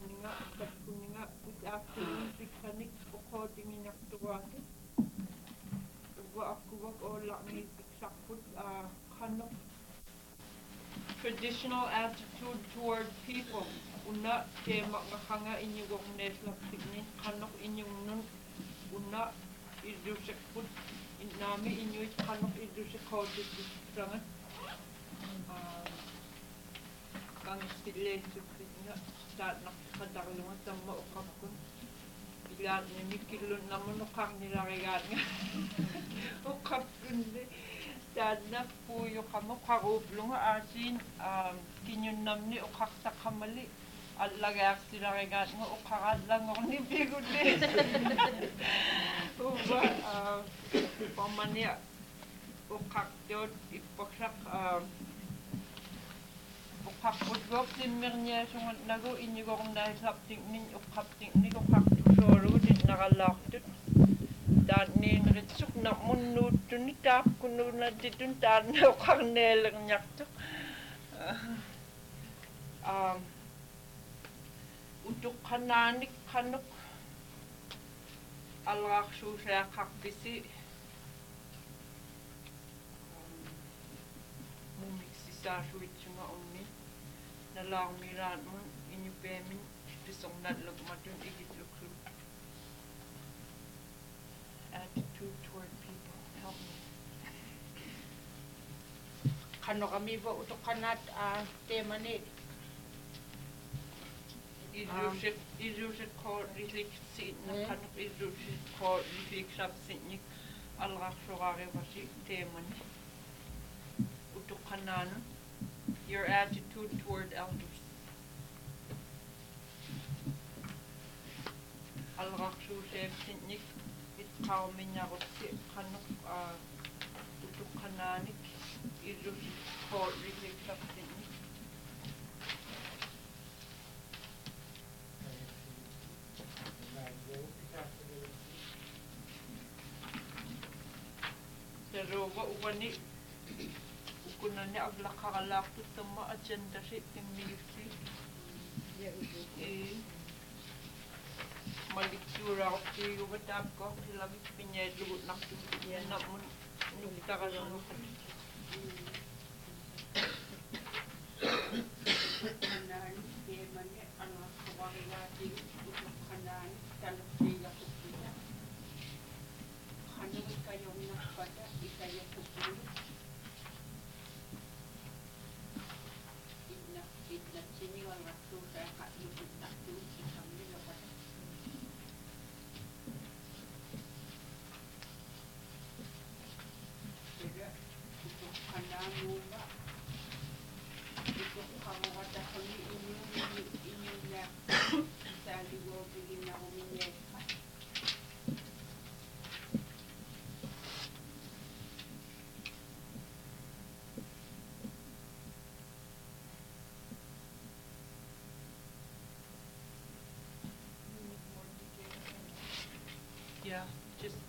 Kuninga, good afternoon, Pixanic, according in Actuati. Wa'akuwag o lakmi Pixakput, kanok traditional attitude toward people. Una, te makakanga inyong neslak tignin, kanok inyong nun, una, idusakput, nami inyong kanok idusakput, idusakput, kang stilay nga start nakakadarungan sa maukap ko. Ilan ni Mikilun naman ukang nilarigan nga. Ukap ko hindi. Start na puyo ka mo karuplong asin kinyun namni ukak sa kamali. At lagak silarigan nga ukakat lang ako ni Bigo din. Uba, pamanya ukak yun ipaksak ukapudwak simmernya sungat nago inyugong dahil sapting nin ukapting ni ukaptusoro din nakalaktut dan nin ritsuk na munut tunitap kuno na ditun tan na ukarnel nyaktuk untuk kananik kanuk alrak susaya kakbisi mumiksi sa suit sunga onni nalang miran mo inyo pemin disong nadlog matun igitluklu attitude toward people help me kano kami ba utok kanat tema ni idusik ko risik sit na kano idusik ko risik sab sit ni alrak sugare basi tema ni utok kanano your attitude toward elders. Al-Raksu Sevsinnik, it Kauminarotsi, Kanuk, Utukananik, Idus, Port Riziksasinnik. Seroga Ubani. Kunanya aglakakalak tu tama agenda si timilisi. Maliktura ko si ubatap ko sila pinyay lugot nak tu nak mun nukta ka sa lukat. Kanan keman ni anak kawangilati kanan tanok siya kupiya. Kanan kayo nakpada ikaya kupiya. Sini orang tu saya kat YouTube tak tu kami dapat. Jadi untuk kandang rumah itu kamu ada kami ini nak saya juga begini nak minyak. Yeah, just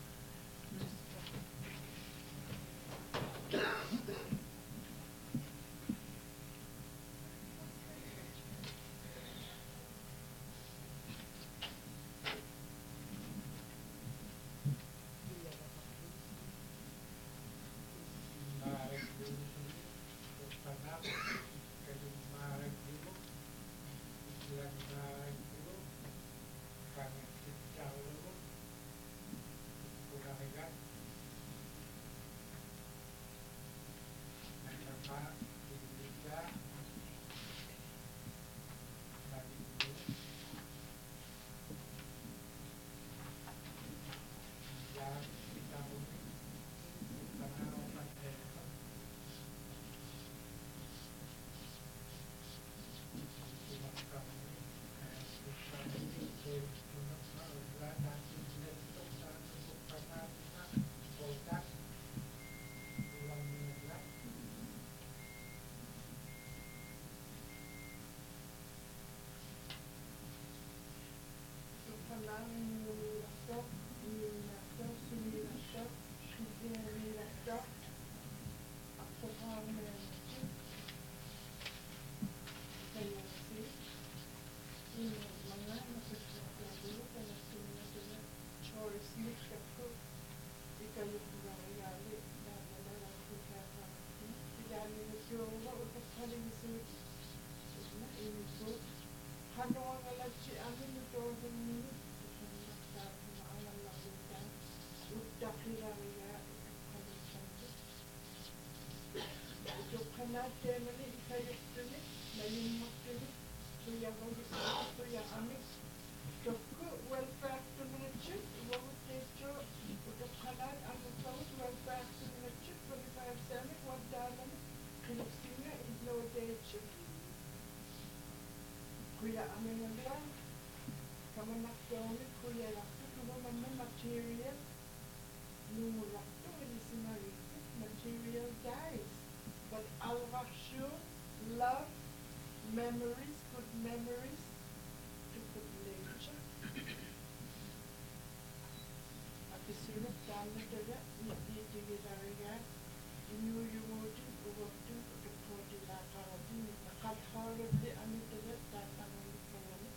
teemani ikajustuni nalimmattuni tuyavugissuya ami tokku welfare-tununachut uwagutteecho utuqqalaat amutawut welfare-tununachut 25 sani waddaalami qilipsinga illooteechut kuya aminalla kamanaqtooni kuyalartu tumamanna material nuullartu ilisimagittu material dies but alvarshu love memories good memories to put later apisunut taamataga nitiitigilariga inuuyumuutin uwabtun utuqquutilaaqaratin naqalhaarulli amitaga taaqanulluqqagani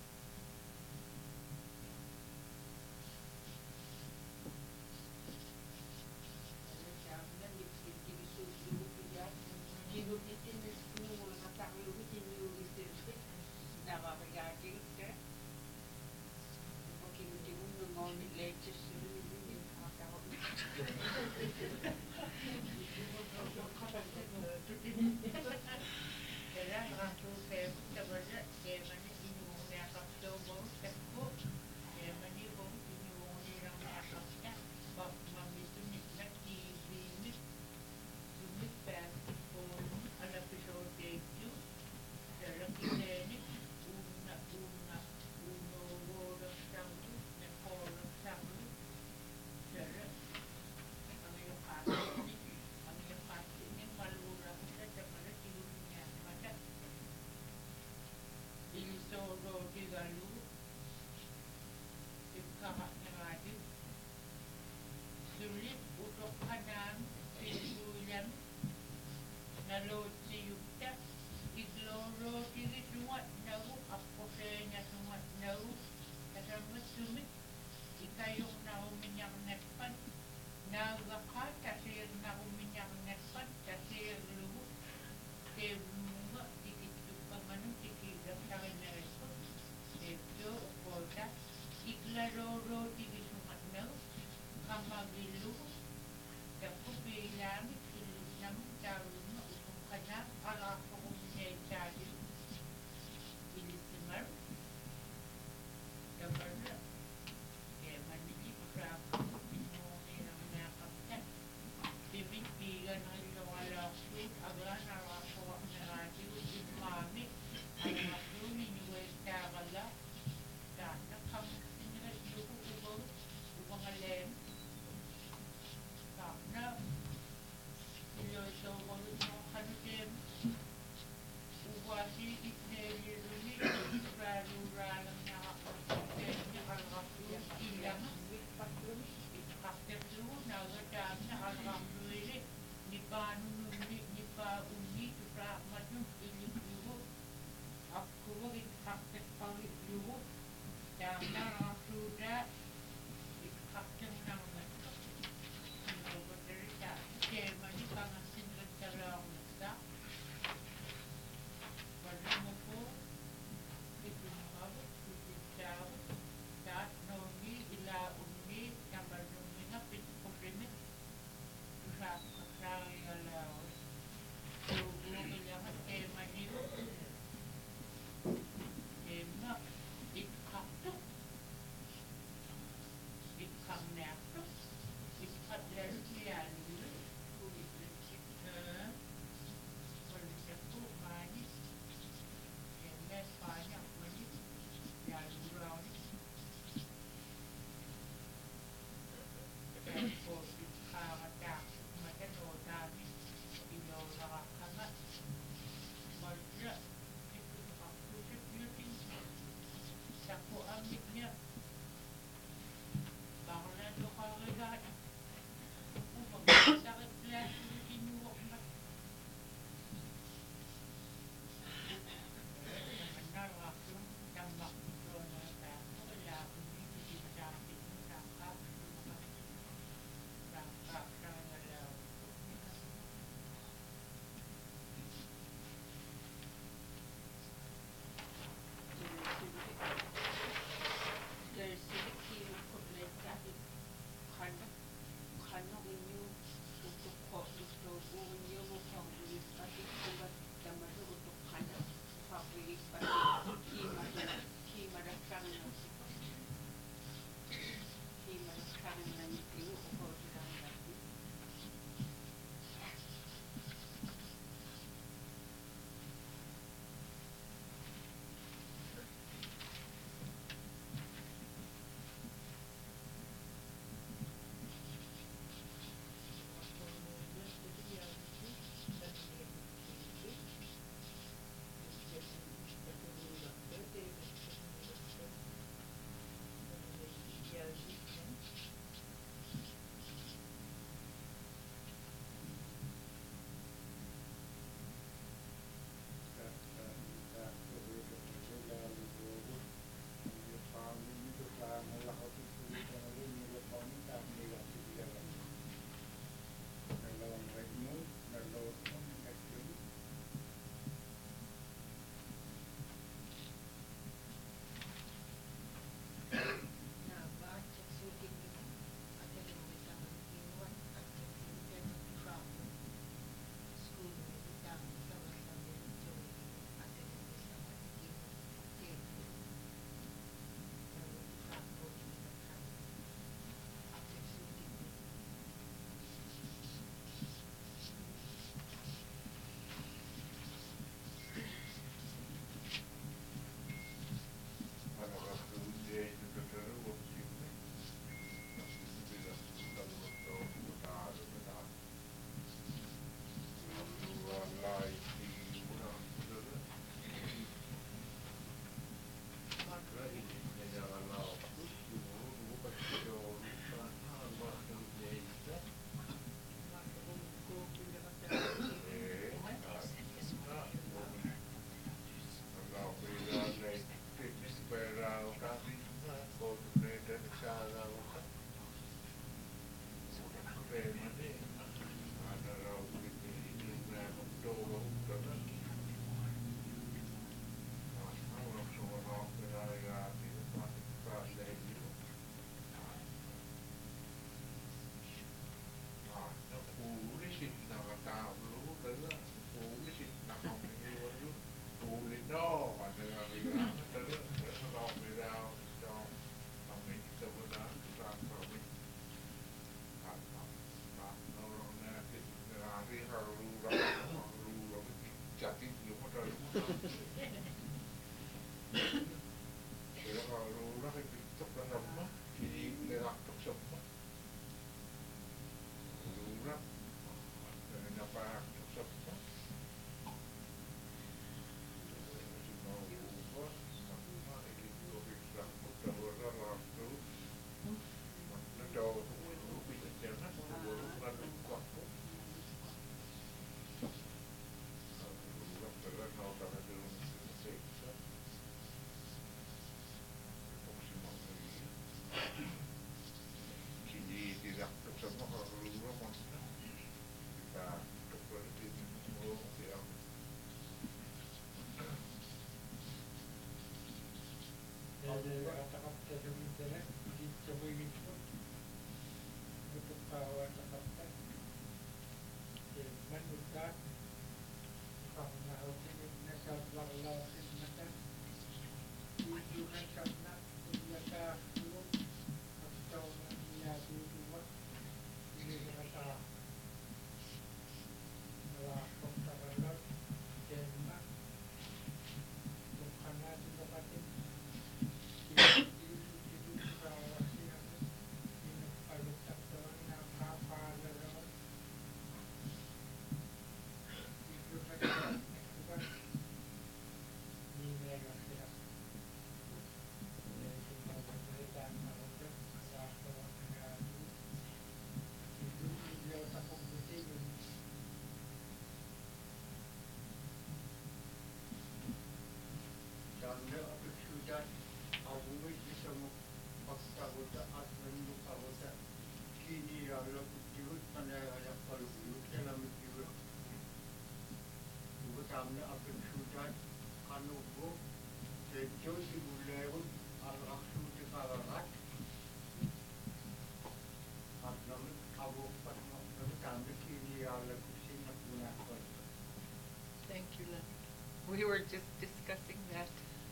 Thank you, Len. We were just discussing that.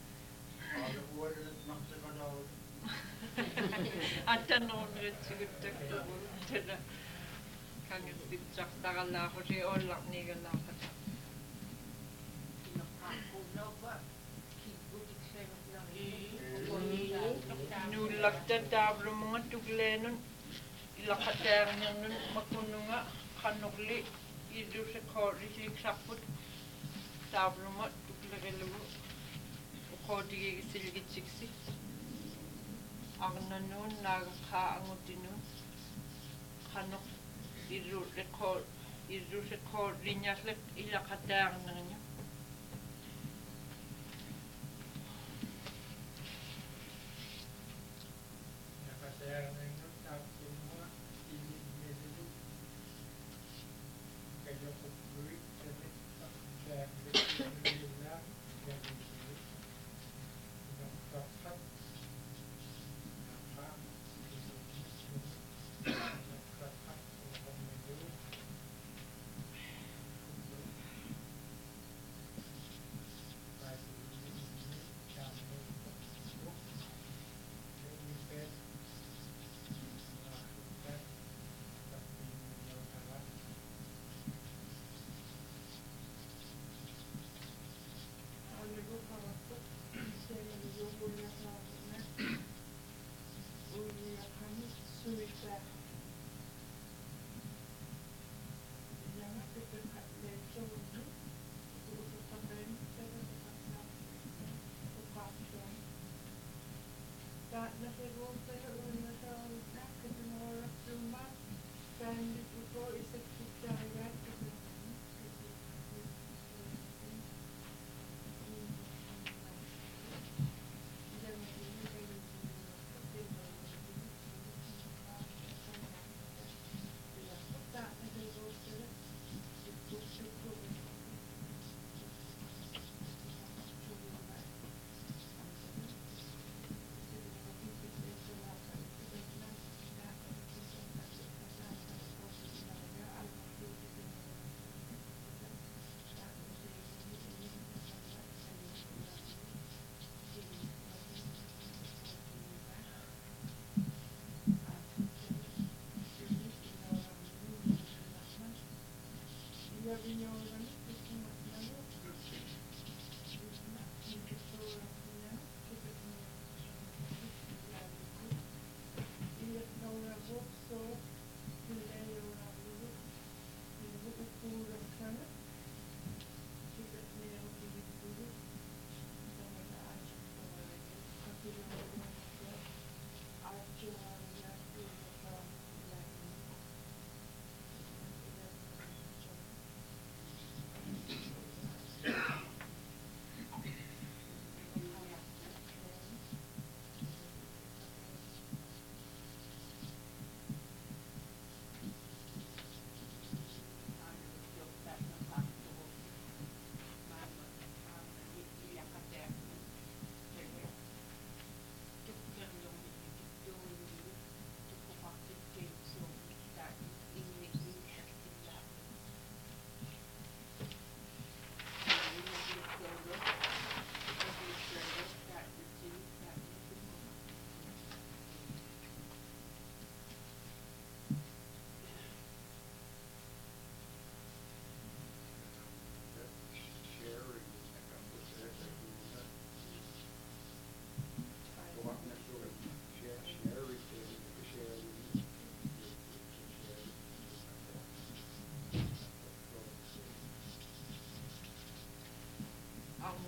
Nullakta tavlumunga tukleenun ilaqataarniarnun makununga qannorli illuseqoorisiiksarput taavlunga tuklerillugu uqootigigisilgitsiksi arnanuun naagaqaa angutinuun qannoq illuseqoorlinniarlek ilaqataarnerñu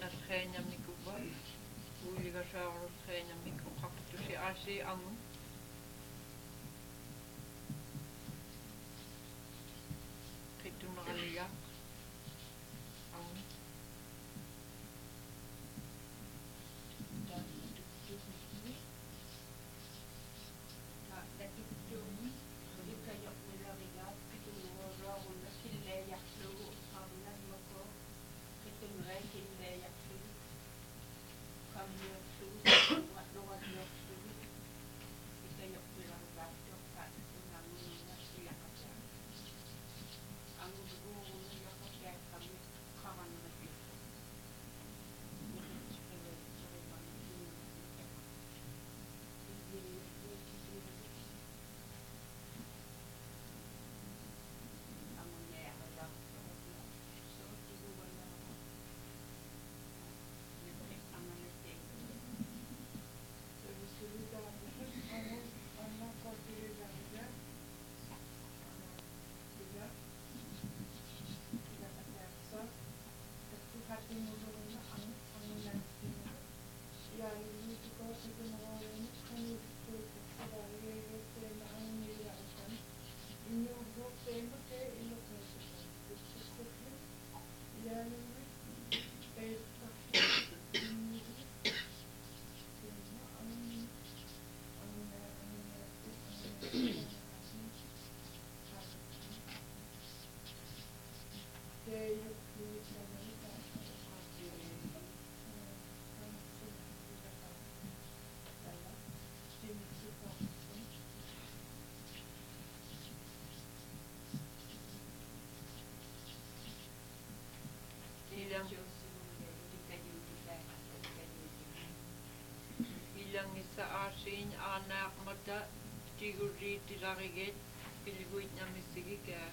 natræinamikuva uligasaaru træinamikku qaqqtusi aasi angu qittuneraliga angu Ilangissa aasiin aanaaqmata tigurriitilariget pilguitnamissigikaa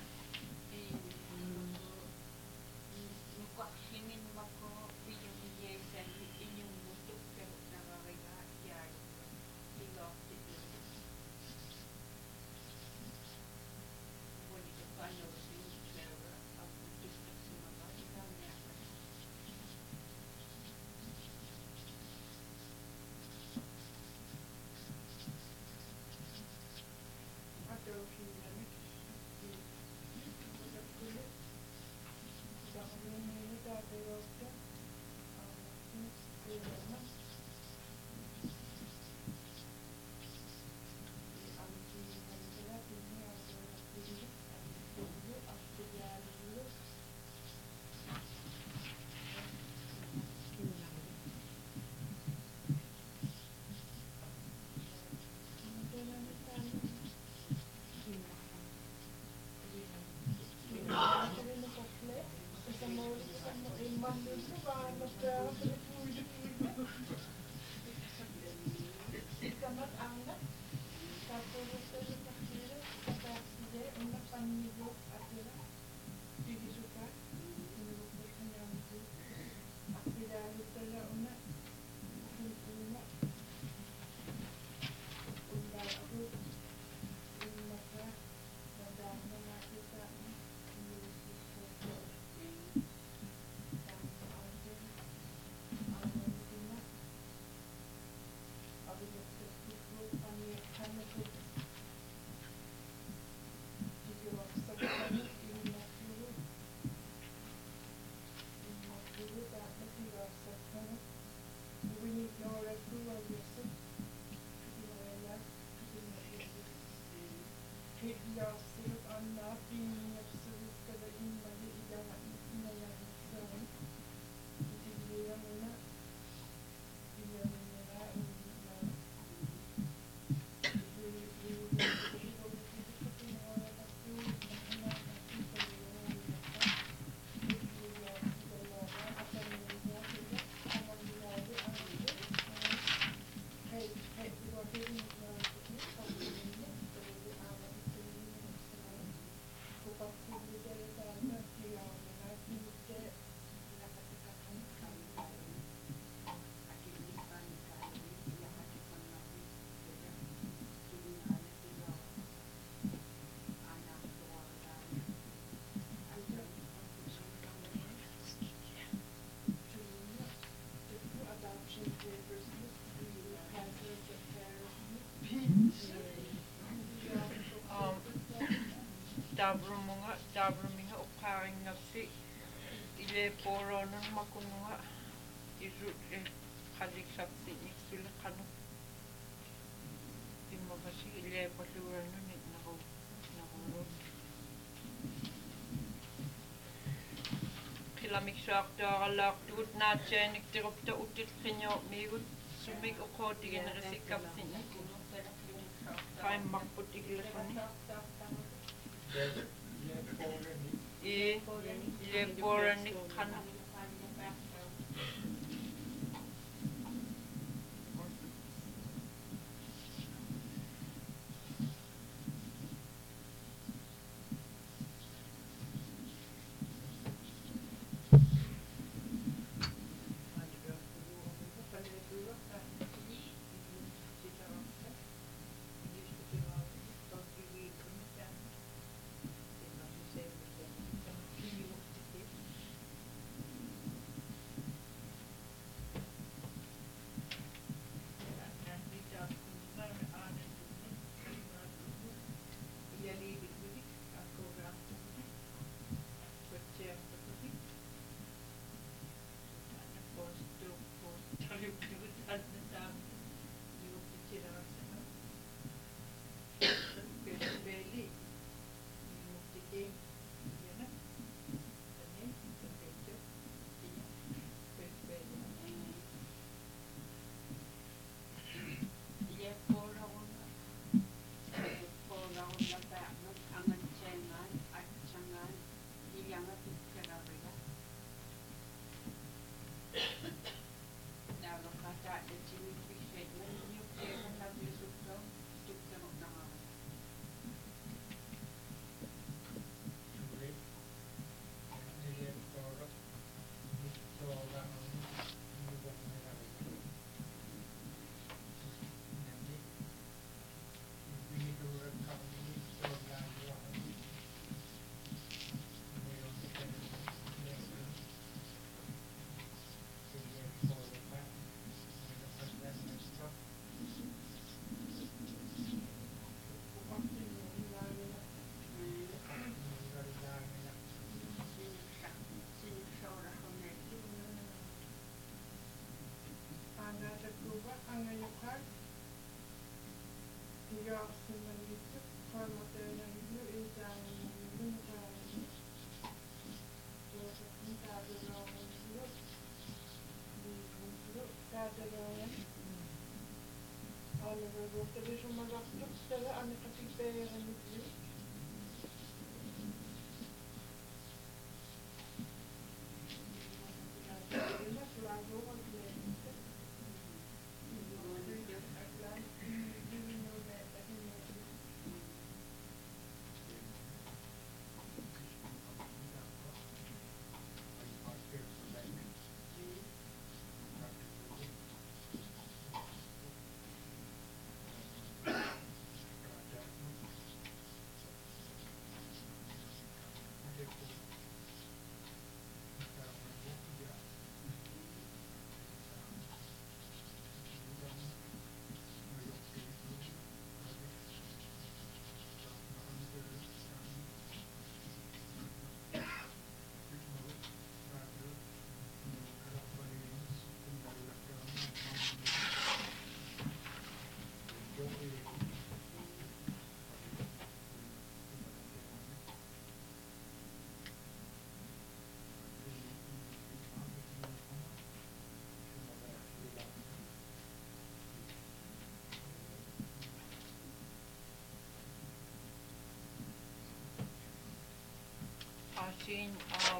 Dabruminga uqaarinngapsi ileepooruunun makununga irut qalliksartinik suleqqanu immavasi ileepalluuranuni naruut qilamiksuartuaralaartugut naatsianik tirupta uttilqinniormiigut sumik uqootiginerissikkartini qaimmarput igillaquni ileepooranik qanu angayuqaq tigaarsimangittuq qaamateanagillu iitaangamangillu qaamani tuusaqni taatalaarungillu liigungillu taatalaayan aalavaruuttalisummalartuq tala aniqatikpeeranitlu Siin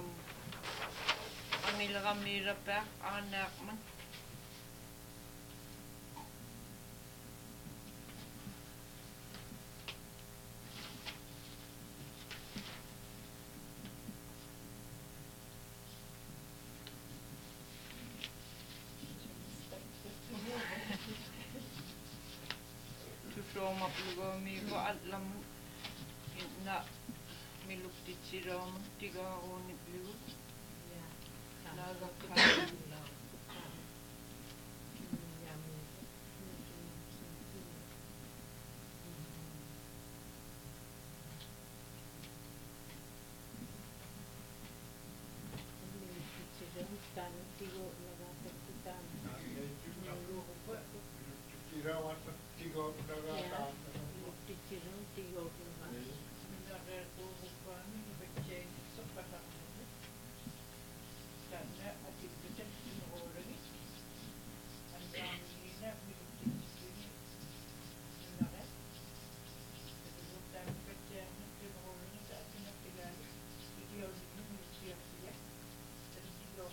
amilramilapaq aannaaqman tusuomapluguamiigu allamun inna miluktitsilamun tigaaruunippigu laagakkaan Titirun tiyorlar. Minare uğurlarını bekleyin sıkıntı. Tanne atıklıca tüm oranı. Anlamıyla birlikte minare. Buradan bekleyin tüm oranı da tüm ileride. Gidiyoruz müziğe. Gidiyoruz.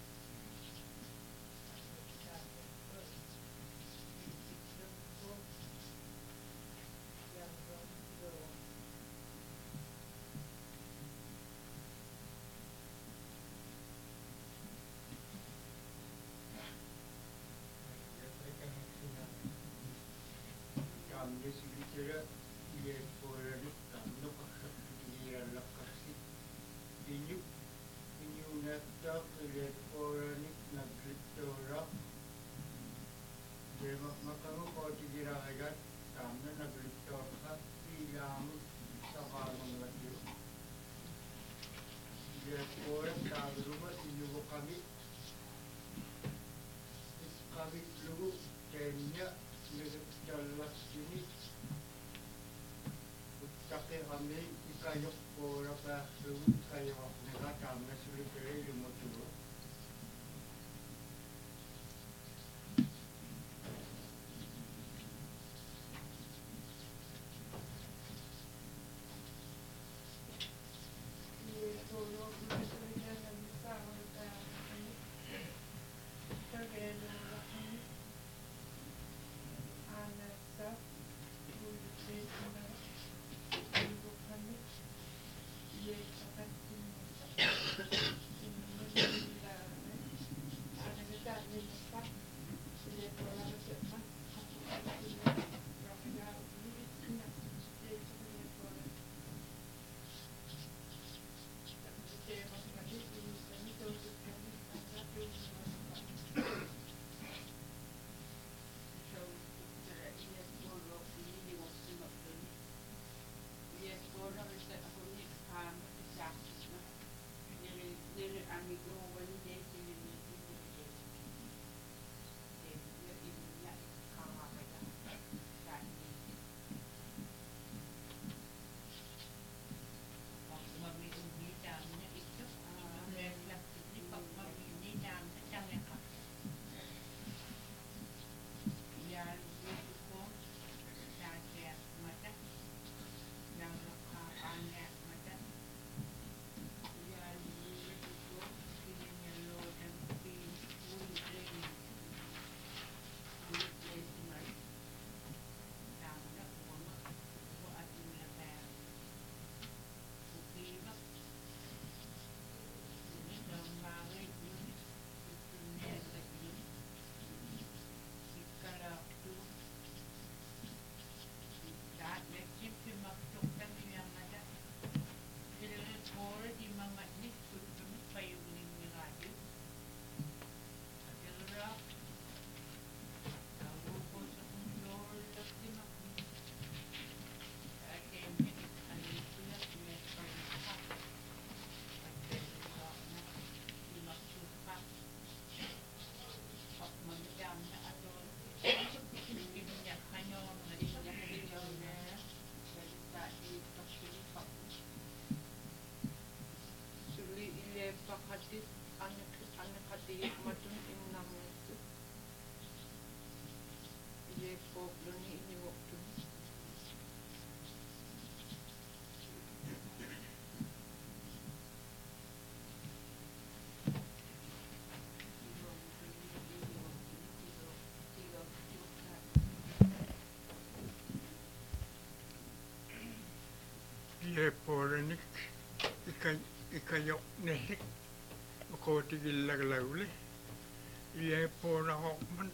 Pakati anak matun innamnatu ye kopluni ini waktu ye poranik ikayok nehik koti gilaglaule ye pora hokman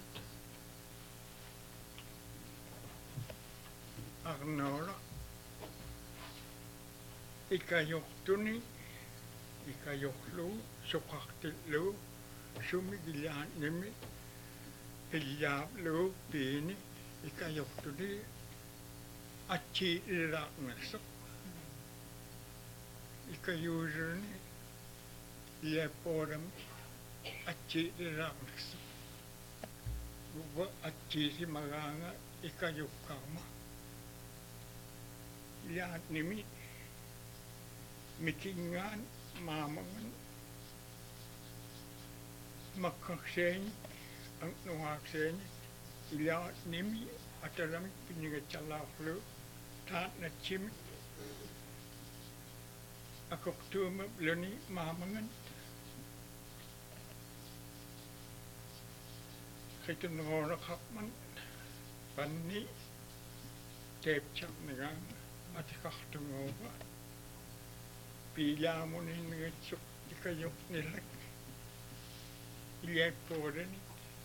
agnora ikayok tuni ikayok lu sokakti lu sumi gilan nemi hijab lu pini ikayok tuni achi irak nasok ikayurni ye poram achi irak nasok gua achi si maganga ikayukkama ilaat nimi mikingaan maamangan makkakseeni ang nuhakseeni ilaat nimi atalamik pinigatsalaflu taat natsimik akoktuumap lani maamangan Kitunoorakapman panni teepchak nagang atikahtungoba piilaamunin nagatsuk ikayok nilak iliappuudani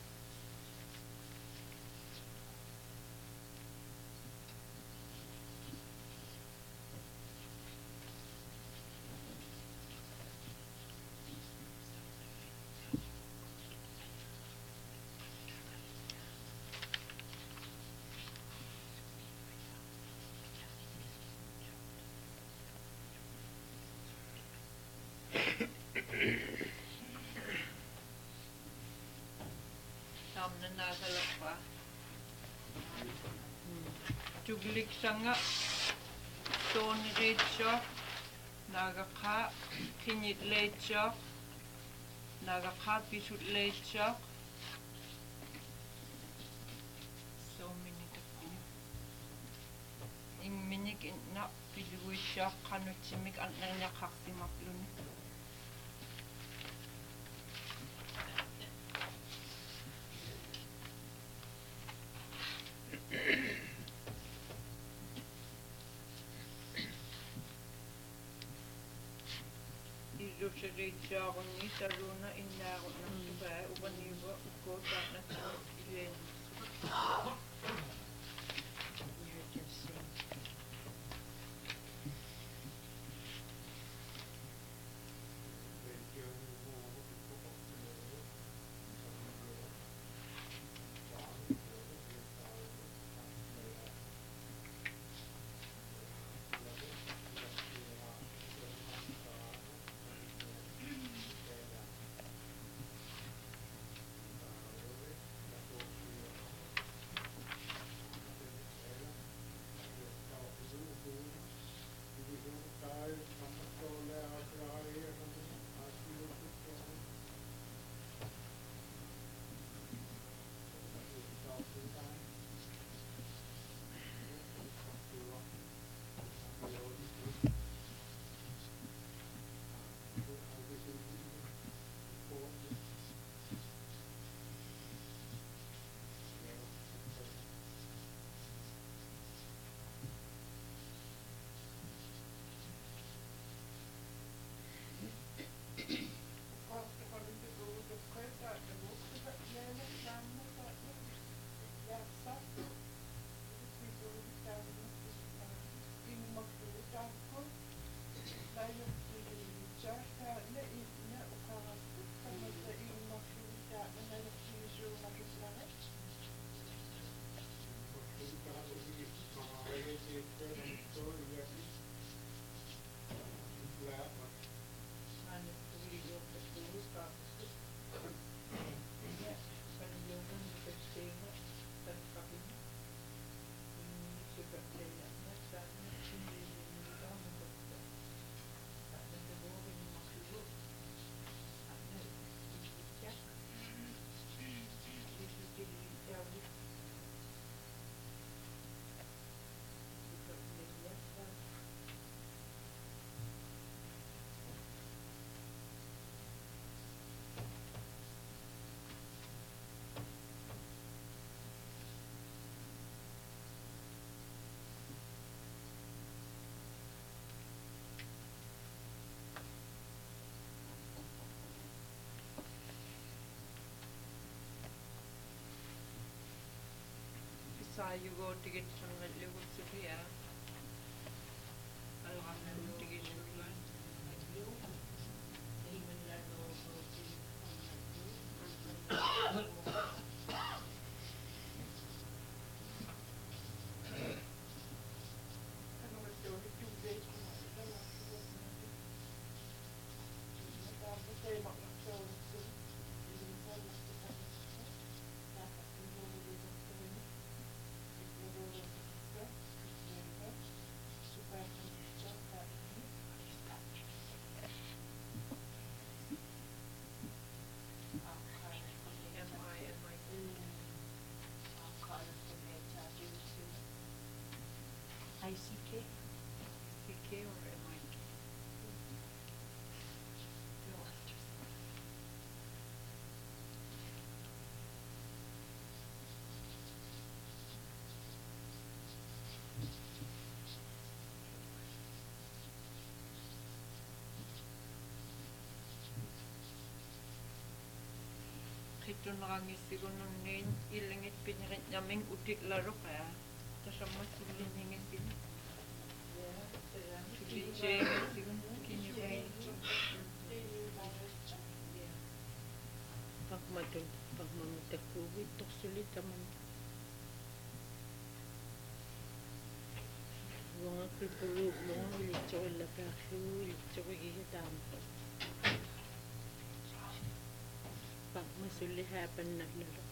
Tamna nasalakpa. Tuglik sanga Tony Reitsho Nagaka Kinit Leitsho Nagaka Pisut Leitsho so many tapin ing minik na piluwisho kanutsimik ang nanyakaktimaklun Reitshoqunni taluna innaaqunartupaa upaniuva ukkuutaarnatsumik ileen Sayugo tiget sunmallugutsupia alqamnallu tigissulluan ICK? CK or MIK? Qitunnerangissigununniin illingitpiniqitnaming utitlaruqa tasammassullinningissigun tulitseengisigun Pagmamatakkuuvit torsulitaman luangakkulpuluullunga ilitsuqillapaarlugu ilitsuqigigataampa pagmasullihaapannallalo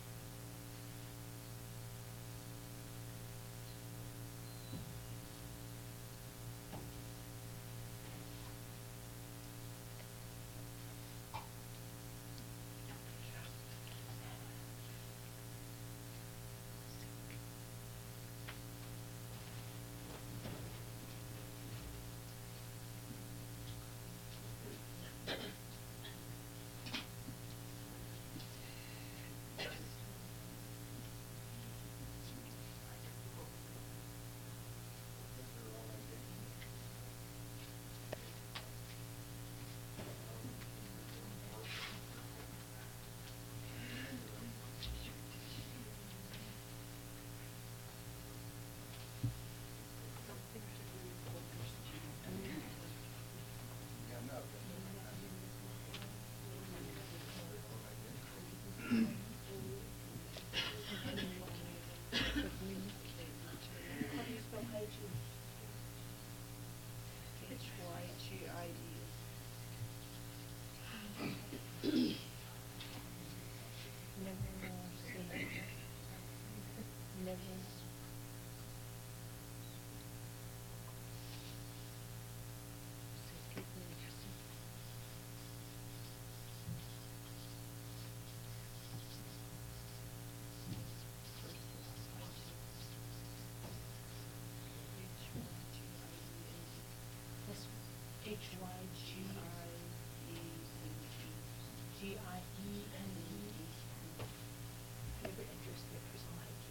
H-Y-G-I-E-N-E. Favorite interest there is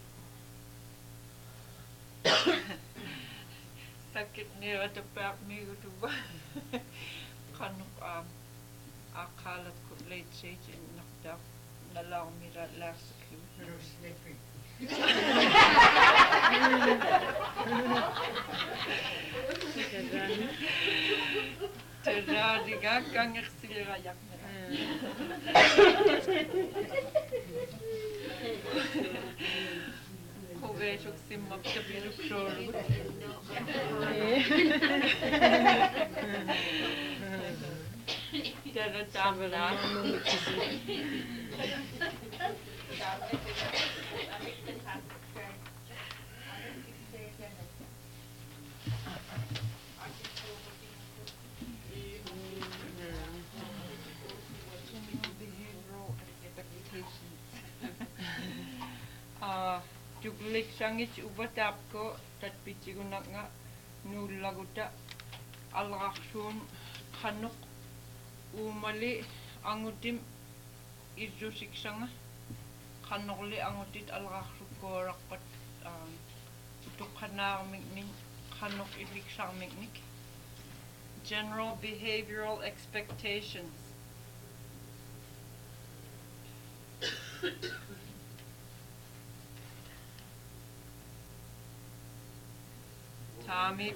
Mikey. sakit niratapaaqmigutuva qannuq aqaalat late-stage innartaaq nalaarmila laarsaklu teraadiga kangersilirajaqmera Huveesuksimmaптапилуксоолугут Tara taamna Tuglikksangit upataapko tatpitigunnaqnga nuullaguta alrarsuun qannuq uumali angutim irrusiksanga qannorli angutit alrarsukkooraqqat tuqqanaarmiknin qannoq illiksarmiknik general behavioral expectations Tommy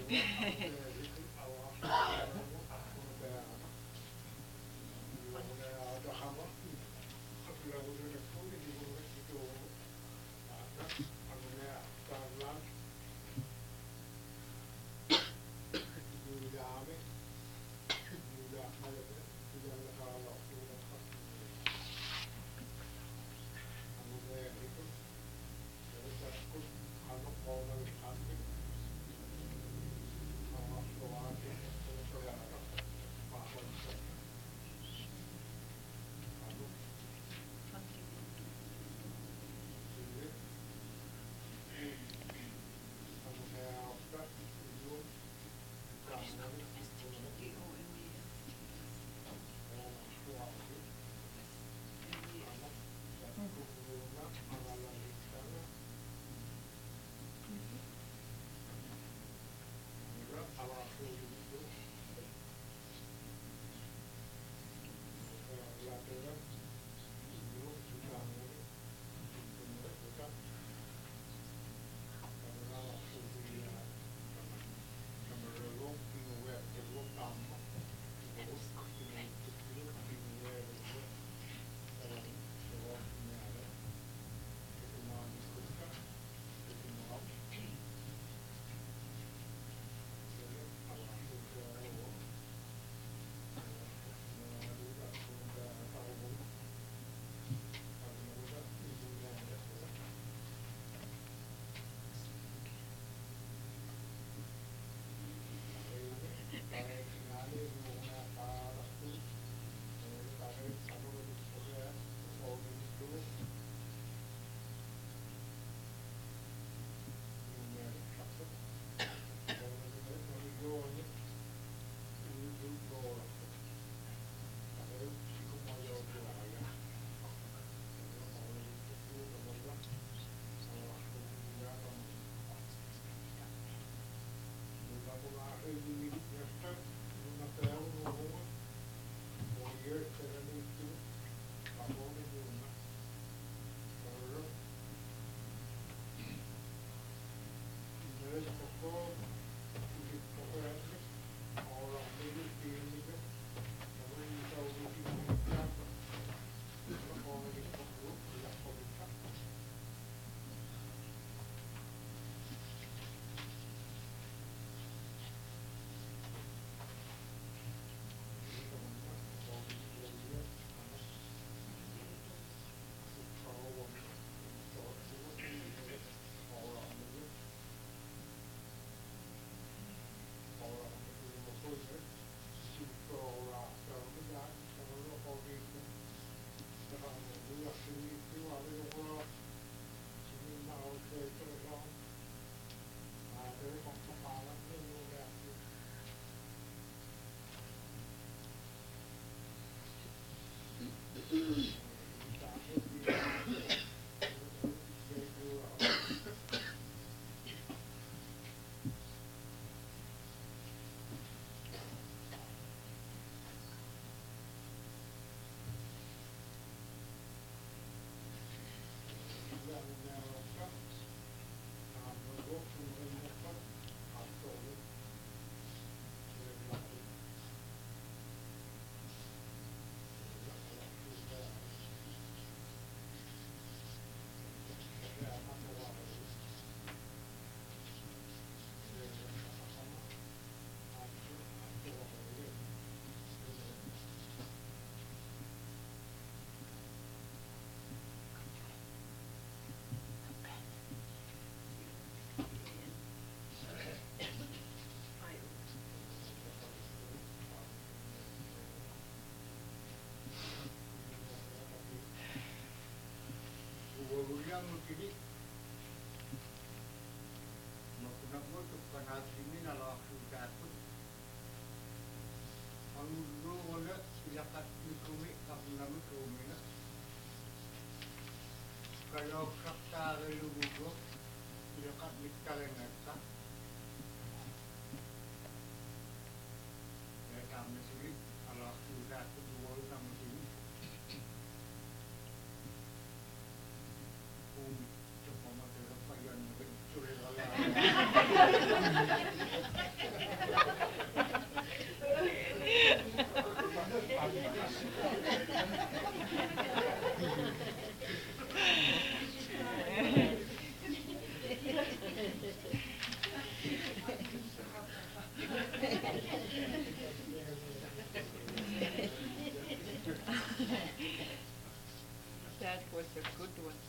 Kalau kata leluhur, dekat mikalen neta, ya kami sini kalau sudah kedua kami sini, coba mati apa yang mencuri lalat. That was a good one.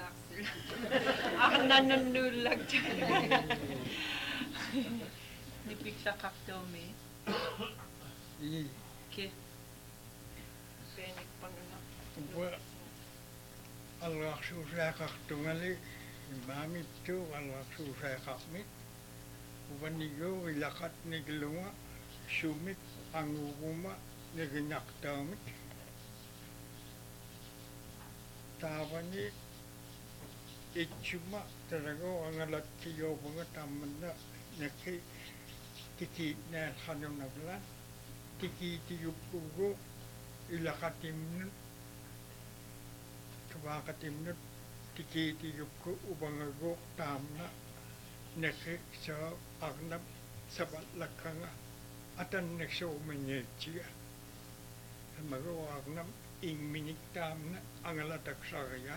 Naaksil. Nanunullag dyan. Nipiksa kaktomi. Ke. Penik pa na. Alraksuusääkaktungali imamittu alraksuusääkakmit uvanigo ilakat niglunga sumit anguguma niginaktaamit taavani itsuma tarago angalattiyopunga tammanna nakki tiki naalhanunavlan tikitiyuppugu ilakatimnut Kawakatimnut tikitiyupku ubangago tamna nakki sa agnam sabatlakanga atan nakso umanyetsiga mago agnam ingminik tamna angalataksaga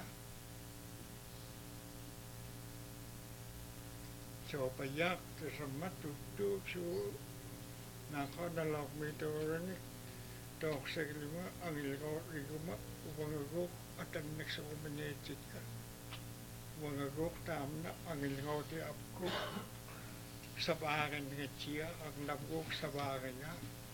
so payak sama tutu su nakadalak mitorani tokseglima angilko iguma ubangago atan nakso umanyetsiga ubangago tamna angilko ti apku sabagan ngetsia agnamgo sabaganya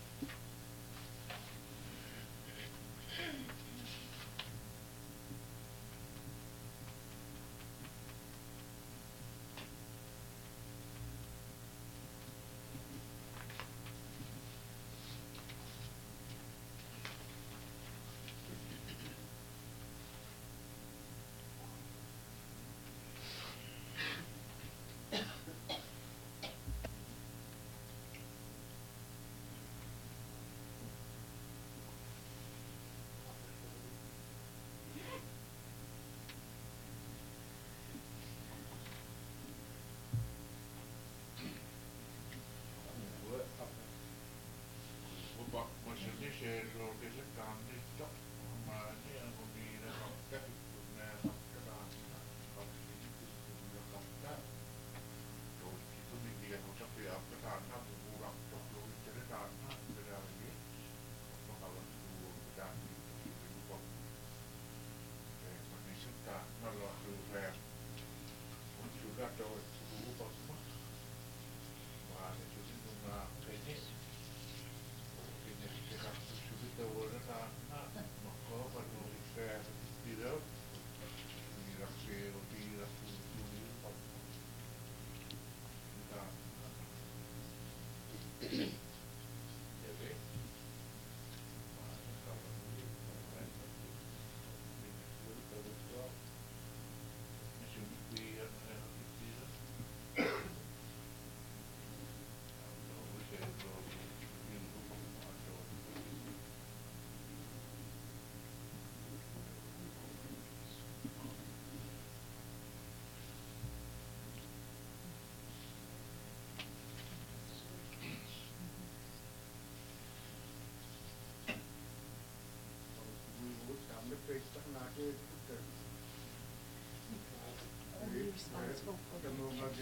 Responsible for the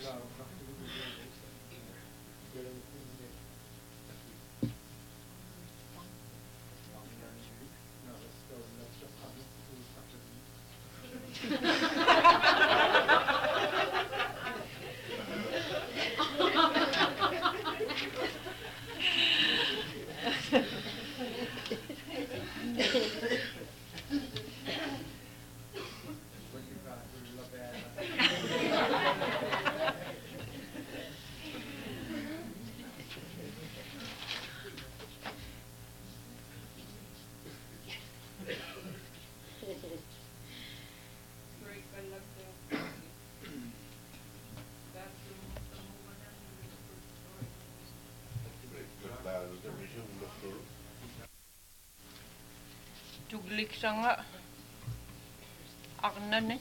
Tuglik sanga Arnane.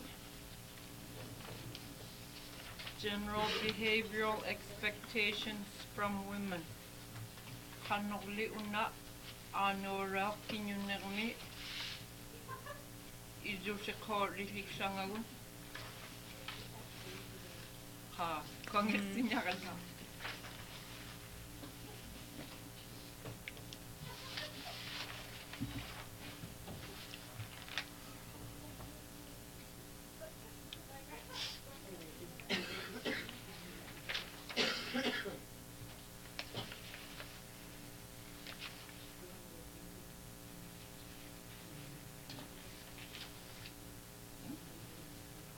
General behavioral expectations from women. Kanogli una anora kinyunermi izu se korlik sangagun. Ha, kongesinya kan.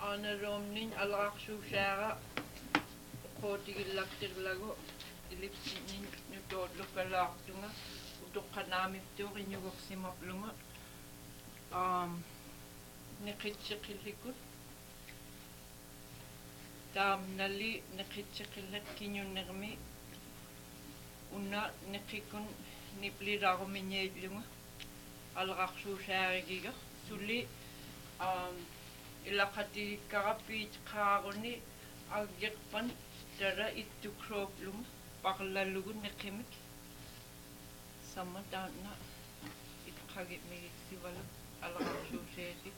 Aanaromnin alaqsuusaaqa qootigillaktirlagu ilipsinin nutootlukkalaartunga utoqqanaamiptuuq iñugorsimapluga neqitseqillikut taamnali neqitseqillat kiñunnermi unna neqikkun niplilarumiñiillunga alaqarsuusaarigiga suli ilaqatiikkarappiit qaaruni aggerpan tara ittukruuplunga parlallugu neqimik samma taanna itqagi'migiksivalu alaqarsuuseesi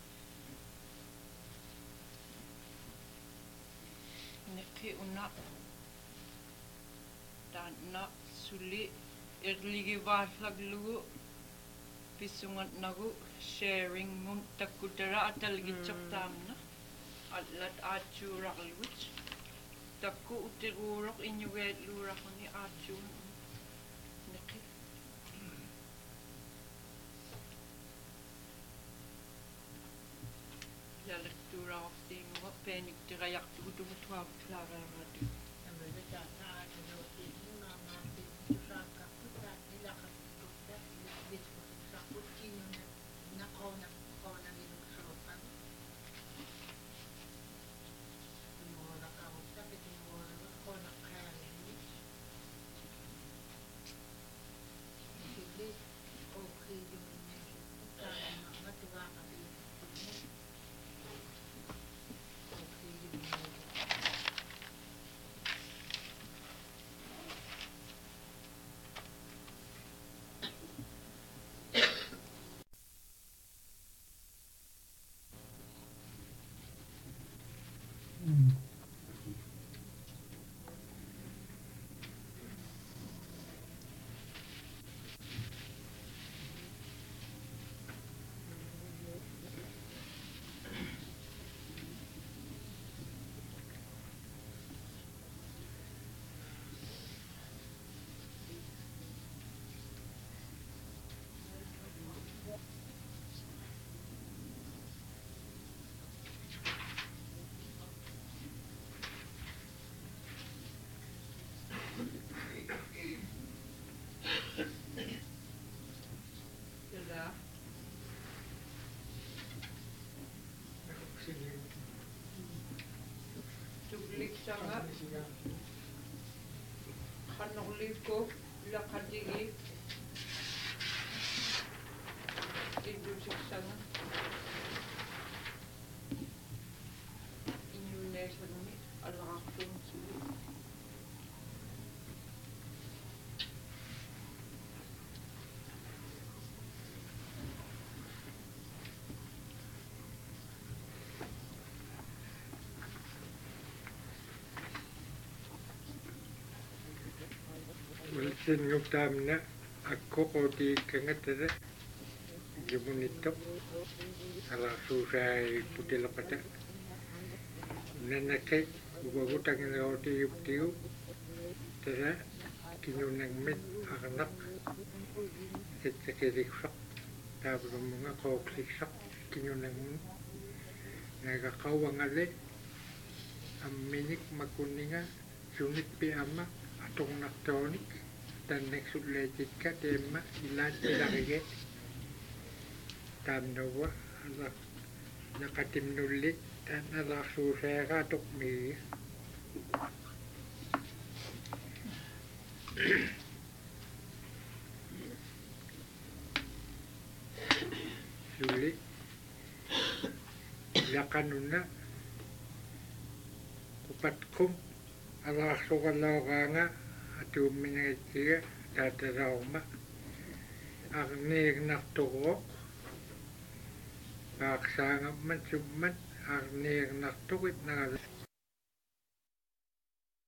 neqi unna taanna suli erligivaalлаглугу pissungatnagu sharing mun takkutara atalgitsortaamna allat aatsuurarlugut takku utiruuroq iñugeetluuraquni aatsuun neqi lalektuuraqortiinguga peeniktirayartugu tugutuavuklaaraaratu Tugliksanga qanorliku laqatigi illusiksanga iñuneesanmi alaqartunsuli Sinnguptaamna akkoqutiikkangatara jumunittoq alaqsuusaai putilaqata nanaqi uvagutangilautigiuptigu tara kiñunangmit arnaq itsakiliksoq taavlumunga qooqliksoq kiñunangmun nagaqauangali amminik makunninga sunitpi amma atornartoonik tannaksulleitikka teemma ilaattilarige taamnauwa naqatimnullit taan alaarsuusaaga atoqmigiga suli laqanunna qupatqum alaarsuqallauqaanga atuumminagittiga taatarauma arniignarturuoq paaqsaangammat summat arniignartuqit nagala